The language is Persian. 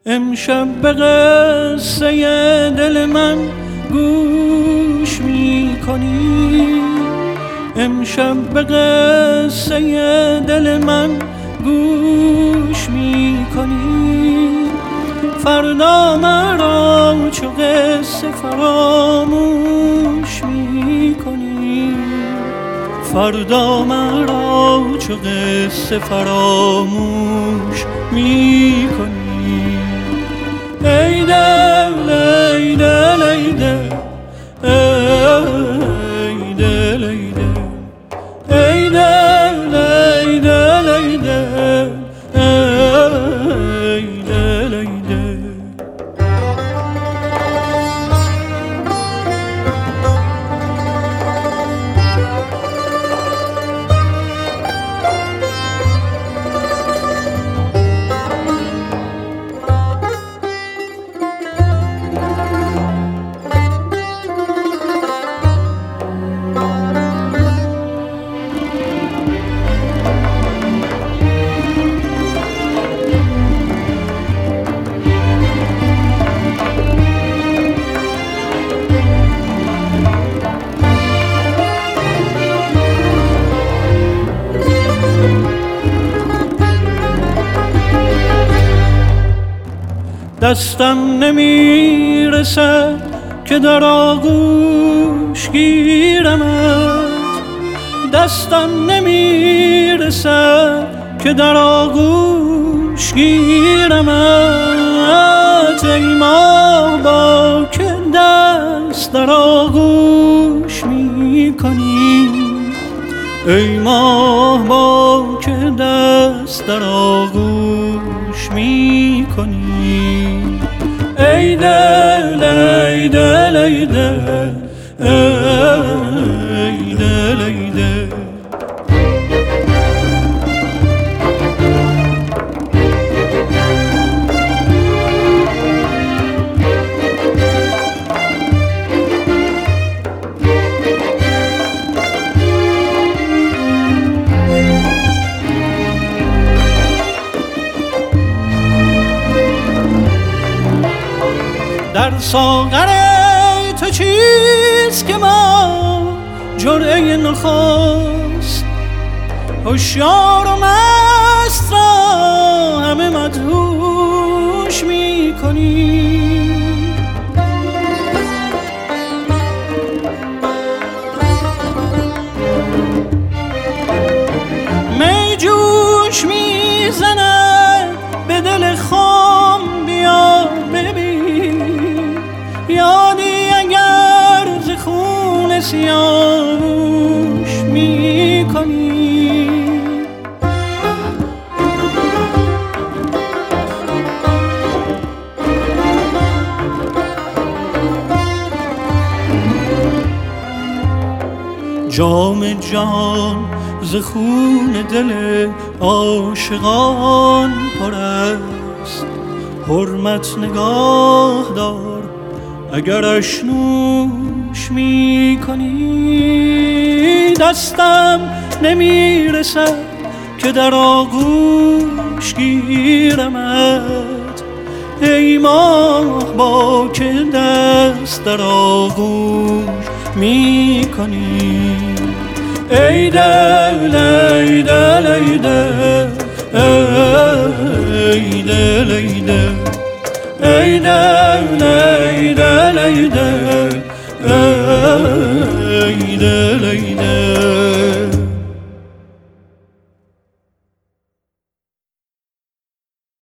امشب به قصه دل من گوش میکنی، امشب به قصه دل من گوش میکنی، فردا مرا چو قصه فراموش میکنی، فردا مرا چو قصه فراموش میکنی. ای دل ای دل ای دل ای دل ای دل ای دل ای دل ای دل ای دل ای دل. دستم نمیرسد که در آغوش گیرمت، دستم نمیرسد که در آغوش گیرمت. ای ماه با که دست در آغوش میکنی، ای ماه با که دست در آغوش میکنی. ای دل ای دل ای دل ای دل ای دل. در ساغر تو چیست که ما جرعه نخست، هوشیار و مست را همه مدهوش میکنی. می جوش میزند به دل خام، بیا ببین یادی اگر ز خون سیاوش میکنی. جام جان ز خون دل عاشقان پر است، حرمت نگاه دار اگرش نوش میکنی. دستم نمیرسد که در آغوش گیرمت، ای ماه با که دست در آغوش میکنی. ای دل ای دل ای دل ای دل ای دل ای دل ای دل ای دل ای دل ای دل.